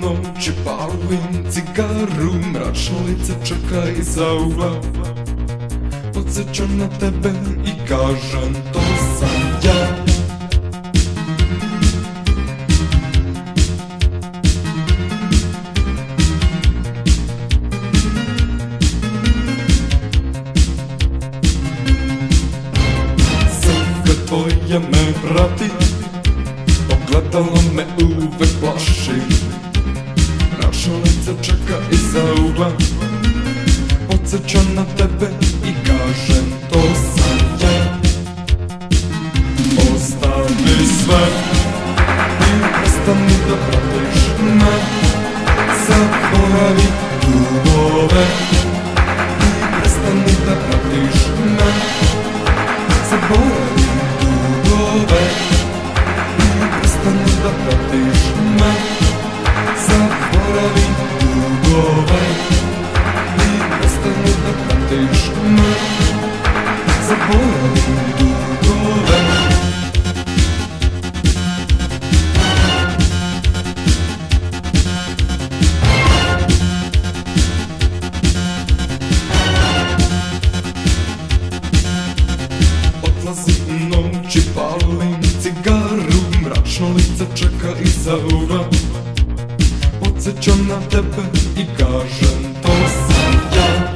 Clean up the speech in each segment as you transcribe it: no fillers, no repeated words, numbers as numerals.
noći palim cigaru, mračno lice čeka iza ugla. Podsjećam na tebe i kažem to sam ja. Slika tvoja me prati, ogledalo me uvek plaši. Mračno lice čeka iza ugla. Podsjećam na tebe i kažem to sam ja. Ostavi sve i prestani da pratiš me. Zaboravi dugove i prestani da pratiš me. Zaboravi dugove i prestani da pratiš me. Zaboravi dugove i prestani da pratiš me. Zaboravi dugove. Odlazi u noći, palim cigaru, mračno lice čeka iza ugla. Podsjećam na tebe i kažem to sam ja.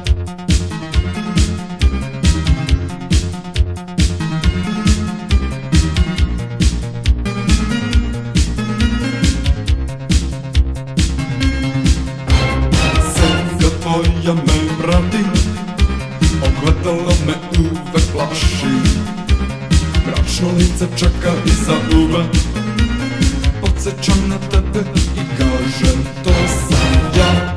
Slika tvoja me prati, ogledalo me uvek plaši. Mračno lice čeka iza ugla. Podsjećam na tebe i kažem to sam ja.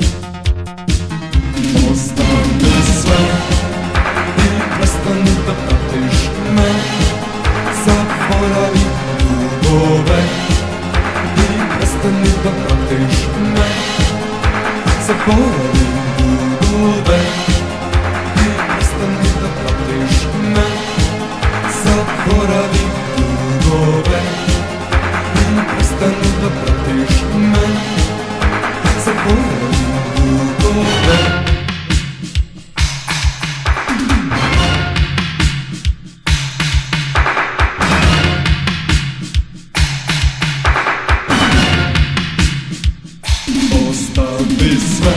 Ostavi sve i prestani da pratiš me. Zaboravi dugove i prestani da pratiš me. Zaboravi dugove i prestani da pratiš me. Zaboravi dugove i prestani da pratiš me. Zaboravi dugove. Ostavi sve